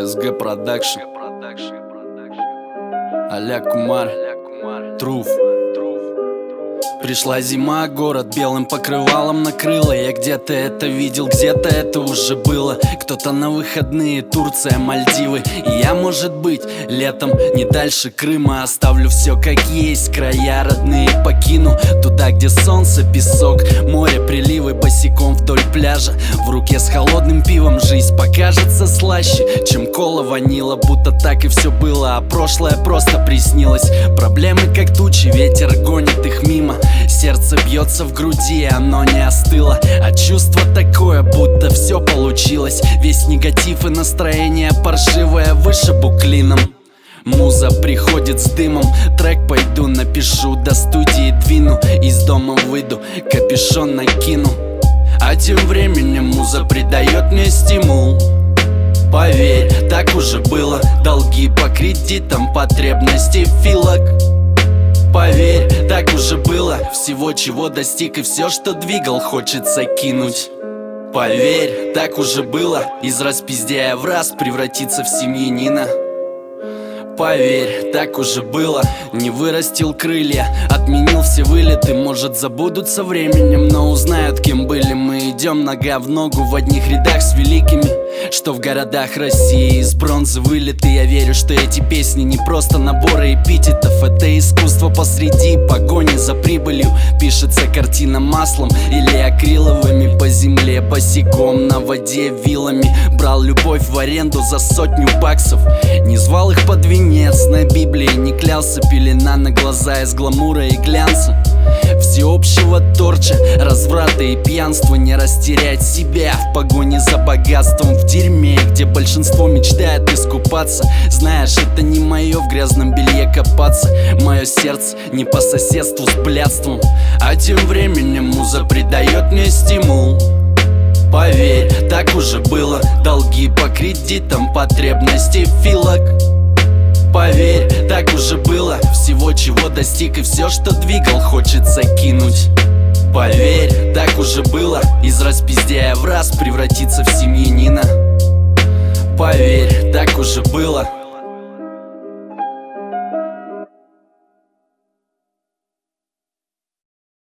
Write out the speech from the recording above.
СГ Продакшн, а-ля Кумар, Труф. Пришла зима, город белым покрывалом накрыла. Я где-то это видел, где-то это уже было. Кто-то на выходные, Турция, Мальдивы. И я, может быть, летом не дальше Крыма. Оставлю все как есть, края родные покину. Туда, где солнце, песок, море, приливы. Босиком вдоль пляжа, в руке с холодным пивом. Жизнь покажется слаще, чем кола ванила. Будто так и все было, а прошлое просто приснилось. Проблемы как тучи, ветер гонит их мимо. Сердце бьется в груди, оно не остыло. А чувство такое, будто все получилось. Весь негатив и настроение паршивое вышибу клином. Муза приходит с дымом, трек пойду напишу, до студии двину. Из дома выйду, капюшон накину. А тем временем муза придает мне стимул. Поверь, так уже было. Долги по кредитам, потребности филок. Поверь, так уже было. Всего, чего достиг, и все, что двигал, хочется кинуть. Поверь, так уже было. Из распиздяя в раз превратиться в семьянина. Поверь, так уже было. Не вырастил крылья, отменил все вылеты. Может, забудут со временем, но узнают, кем были. Мы идем нога в ногу в одних рядах с великими, что в городах России из бронзы вылеты. Я верю, что эти песни не просто наборы эпитетов. Это искусство посреди погони за прибылью. Пишется картина маслом или акриловыми. По земле босиком, на воде вилами. Брал любовь в аренду за 100 баксов. Не звал их под венец на Библии, не клялся. Пелена на глаза из гламура и глянца. Всеобщего торча, разврата и пьянства. Не растерять себя в погоне за богатством. В дерьме, где большинство мечтает искупаться. Знаешь, это не мое в грязном белье копаться. Мое сердце не по соседству с блядством. А тем временем муза придает мне стимул. Поверь, так уже было. Долги по кредитам, потребности филок. Поверь, так уже было. Всего, чего достиг, и все, что двигал, хочется кинуть. Поверь, так уже было. Из распиздяя в раз превратиться в семьянина. Поверь, так уже было.